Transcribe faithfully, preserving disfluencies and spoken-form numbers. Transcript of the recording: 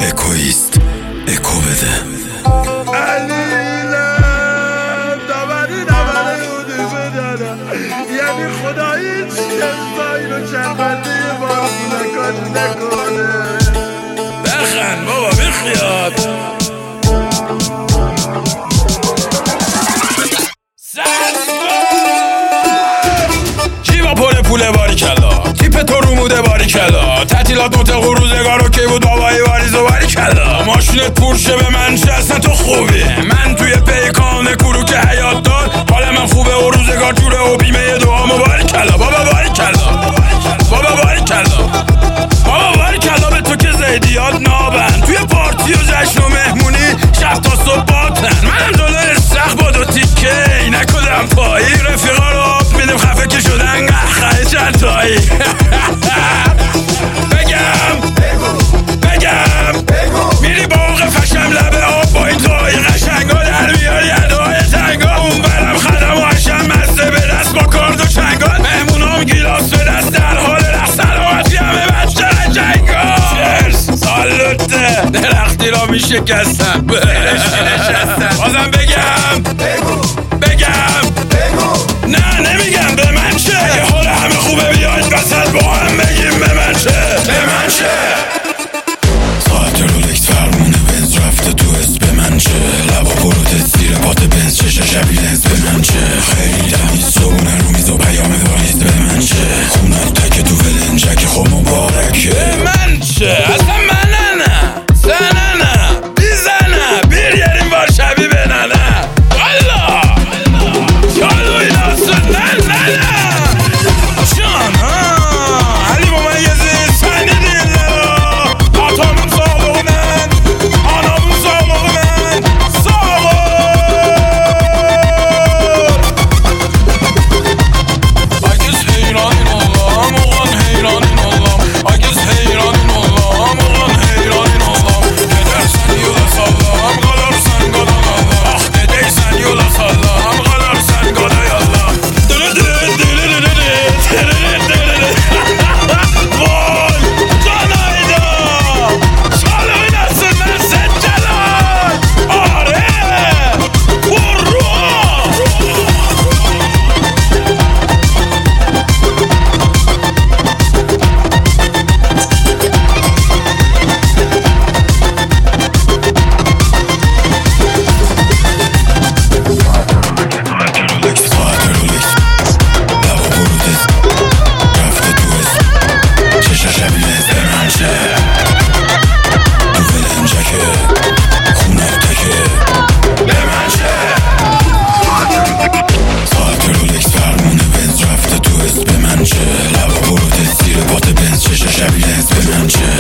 اکویست، اکو بده. علیلم دامنی دامنی بودی بدانم، یعنی خدایی چیزا اینو چربنده بازی نکن نکنه. بخن بابا بخیاد. جیبا پر پوله باریکلا، تیپ تو روموده باریکلا، تعطیلات نطق و روزگار اوکی بود بابایی واریز و باریکلا. ماشینت پورشه به من چه اصلا تو خوبی، من توی پیکان کرو که حیات دار، حال من خوبه و روزگار جوره و بیمه دوامو باریکلا. بابا باریکلا، بابا باریکلا، بابا باریکلا به تو که زیدیات نابن، توی پارتی و جشن و مهمونی شب تا صبح باتن. منم دلار سخت با دو تیکه نکدم پایی، رفیقا رو آب میدم خفه که شدن قخه چند تایی. بگم بگم میری باغ فشم لبه آب با این تایی قشنگا در میاری ادای تنگا، اون برم خدم و عشم مزده به دست با کارد و چنگا، مهمونام گیلاس به دست در حال رخ سلامتی همه بچه رجنگا. چرس سالوته درختی را میشه کستم بازم بگم بگم نه نمیگم به من چه، یه حال همه خوبه بیاید وسط با هم بگیم به من چه، به من چه. ساعت رولکس فرمونه بنز رفته تو اس به من چه، لبا پروتت زیر پات بنز چشه شبی لنز به من چه، خیلی تمیز صبونه رو میز و پیام واریز به من چه، خونت تک تو ولنجک خب مبارکه به من چه، اصلا من نه سنه نه بیزنه بیر یریم بار شبی بننه والا یادو این آسون نه نه نه جان علی ممیزی سنی دیله آتامون ساقو من آنامون ساقو من ساقو اگز حیرانین اللهم اغان حیرانین اللهم اگز حیرانین اللهم اغان حیرانین اللهم ندر سن یولا سالام قدر سن قدر الله اخ ندی سن یولا سالام قدر سن قدر الله دل دل دل دل دل وای جانایدا سالو این اصل من سجلال آره برو ساعت رولکس لبا پروتت رفته تو اسم چشه شبی لنز به من چه، تو ولنجکه خونت تکه به من چه. ساعت رولکس فرمونه بنز رفته تو اسم به من چه، لبا پروتت زیر پات بنز چشه شبی لنز به من چه،